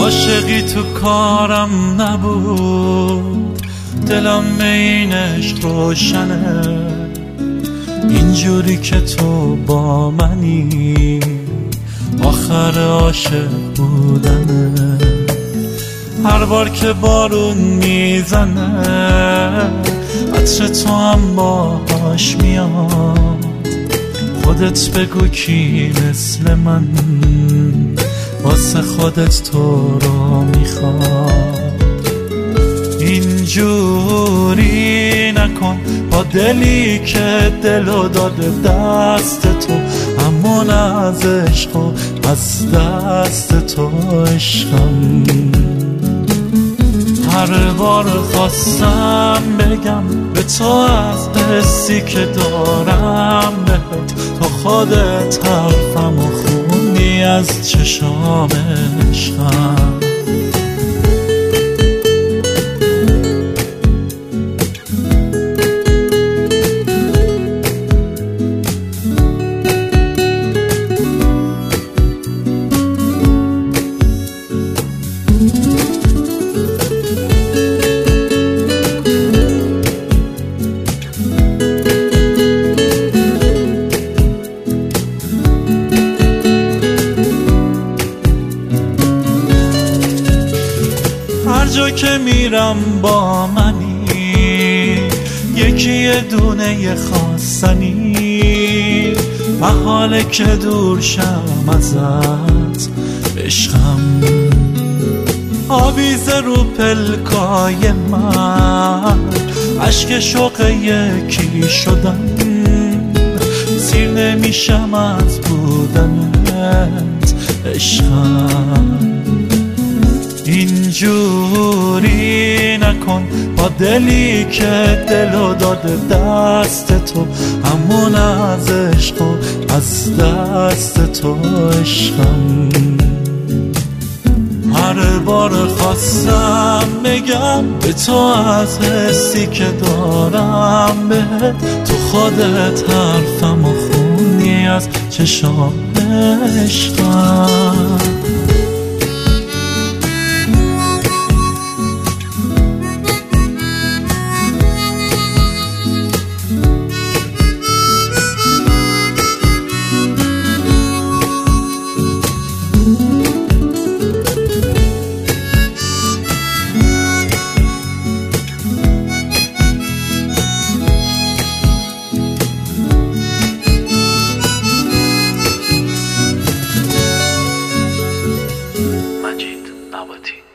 عاشقی تو کارم نبود، دلم این عشق روشنه، اینجوری که تو با منی آخر عاشق بودنه. هر بار که بارون میزنه عطر تو هم باهاش میاد، خودت بگو کی مثل من واسه خودت تو رو میخواد. اینجوری نکن با دلی که دلو داده دست تو، همون از عشق و از دست تو عشقم. هر بار خواستم بگم به تو از حسی که دارم بهت، تو خودت حرفم و خونی از چشام عشقم. هر جا که میرم با منی، یکی یه دونه خواستنی، محاله که دور شم ازت عشقم. آویزه رو پلکای من، عشق شوق یکی شدن، سیر نمیشم از بودنت عشقم. اینجوری نکن با دلی که دلو داده دست تو، همون از عشق و از دست تو عشقم. هر بار خواستم بگم به تو از حسی که دارم بهت، تو خودت حرفم و خونی از چشام عشقم. مجید نباتی.